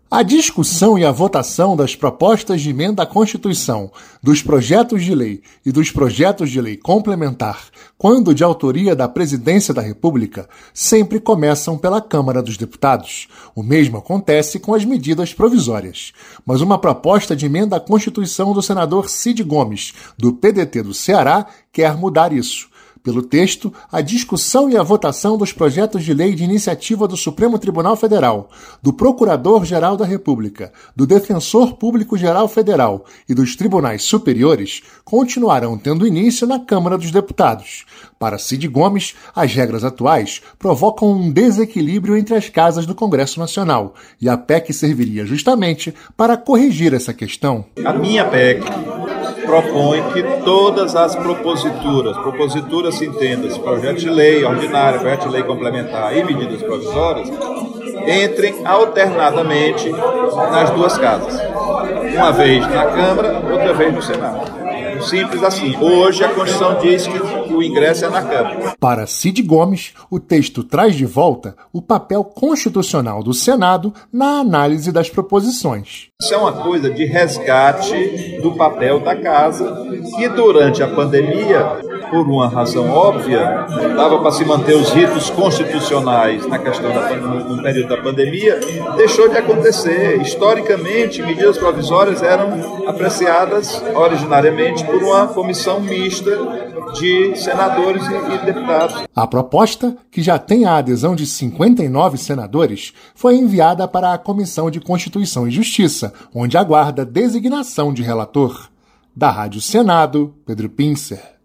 A discussão e a votação das propostas de emenda à Constituição, dos projetos de lei e dos projetos de lei complementar, quando de autoria da Presidência da República, sempre começam pela Câmara dos Deputados. O mesmo acontece com as medidas provisórias. Mas uma proposta de emenda à Constituição do senador Cid Gomes, do PDT do Ceará, quer mudar isso. Pelo texto, a discussão e a votação dos projetos de lei de iniciativa do Supremo Tribunal Federal, do Procurador-Geral da República, do Defensor Público-Geral Federal e dos tribunais superiores continuarão tendo início na Câmara dos Deputados. Para Cid Gomes, as regras atuais provocam um desequilíbrio entre as casas do Congresso Nacional e a PEC serviria justamente para corrigir essa questão. A minha PEC propõe que todas as proposituras se entenda-se, projeto de lei ordinário, projeto de lei complementar e medidas provisórias, entrem alternadamente nas duas casas. Uma vez na Câmara, outra vez no Senado. Simples assim. Hoje a Constituição diz que o ingresso é na Câmara. Para Cid Gomes, o texto traz de volta o papel constitucional do Senado na análise das proposições. Isso é uma coisa de resgate do papel da Casa, que durante a pandemia, por uma razão óbvia, dava para se manter os ritos constitucionais na questão no período da pandemia, deixou de acontecer. Historicamente, medidas provisórias eram apreciadas originariamente por uma comissão mista de senadores e deputados. A proposta, que já tem a adesão de 59 senadores, foi enviada para a Comissão de Constituição e Justiça, onde aguarda designação de relator. Da Rádio Senado, Pedro Pincer.